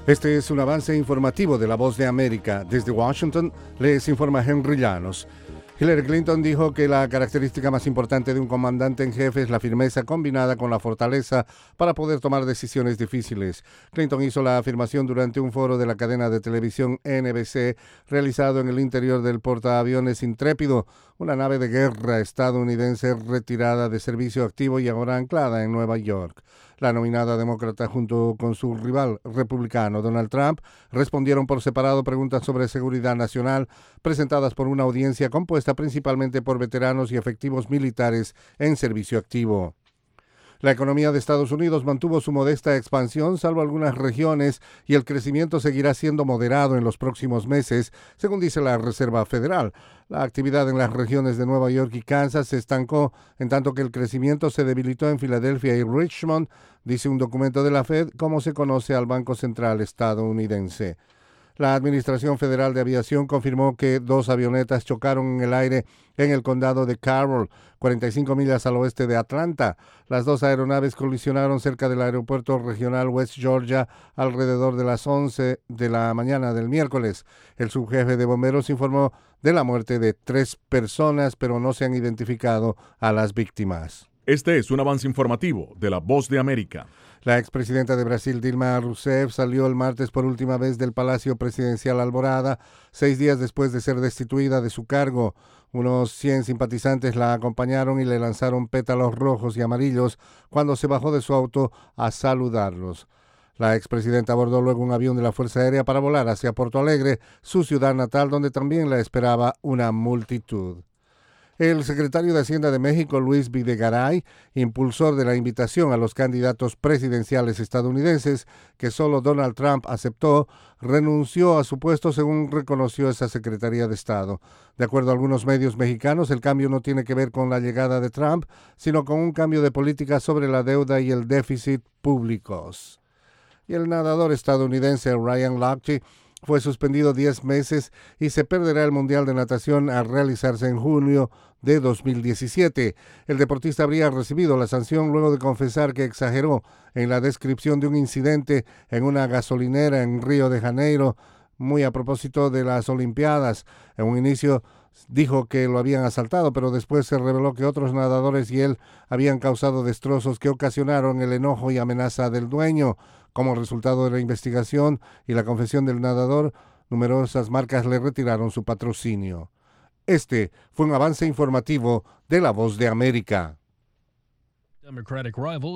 Este es un avance informativo de La Voz de América. Desde Washington les informa Henry Llanos. Hillary Clinton dijo que la característica más importante de un comandante en jefe es la firmeza combinada con la fortaleza para poder tomar decisiones difíciles. Clinton hizo la afirmación durante un foro de la cadena de televisión NBC realizado en el interior del portaaviones Intrépido, una nave de guerra estadounidense retirada de servicio activo y ahora anclada en Nueva York. La nominada demócrata junto con su rival republicano Donald Trump respondieron por separado preguntas sobre seguridad nacional presentadas por una audiencia compuesta principalmente por veteranos y efectivos militares en servicio activo. La economía de Estados Unidos mantuvo su modesta expansión, salvo algunas regiones, y el crecimiento seguirá siendo moderado en los próximos meses, según dice la Reserva Federal. La actividad en las regiones de Nueva York y Kansas se estancó, en tanto que el crecimiento se debilitó en Filadelfia y Richmond, dice un documento de la Fed, como se conoce al Banco Central estadounidense. La Administración Federal de Aviación confirmó que 2 avionetas chocaron en el aire en el condado de Carroll, 45 millas al oeste de Atlanta. Las 2 aeronaves colisionaron cerca del aeropuerto regional West Georgia alrededor de las 11 de la mañana del miércoles. El subjefe de bomberos informó de la muerte de 3 personas, pero no se han identificado a las víctimas. Este es un avance informativo de La Voz de América. La expresidenta de Brasil, Dilma Rousseff, salió el martes por última vez del Palacio Presidencial Alvorada, 6 días después de ser destituida de su cargo. Unos 100 simpatizantes la acompañaron y le lanzaron pétalos rojos y amarillos cuando se bajó de su auto a saludarlos. La expresidenta abordó luego un avión de la Fuerza Aérea para volar hacia Porto Alegre, su ciudad natal, donde también la esperaba una multitud. El secretario de Hacienda de México, Luis Videgaray, impulsor de la invitación a los candidatos presidenciales estadounidenses, que solo Donald Trump aceptó, renunció a su puesto según reconoció esa Secretaría de Estado. De acuerdo a algunos medios mexicanos, el cambio no tiene que ver con la llegada de Trump, sino con un cambio de política sobre la deuda y el déficit públicos. Y el nadador estadounidense Ryan Lochte fue suspendido 10 meses y se perderá el Mundial de Natación a realizarse en junio de 2017. El deportista habría recibido la sanción luego de confesar que exageró en la descripción de un incidente en una gasolinera en Río de Janeiro, muy a propósito de las Olimpiadas. En un inicio dijo que lo habían asaltado, pero después se reveló que otros nadadores y él habían causado destrozos que ocasionaron el enojo y amenaza del dueño. Como resultado de la investigación y la confesión del nadador, numerosas marcas le retiraron su patrocinio. Este fue un avance informativo de La Voz de América.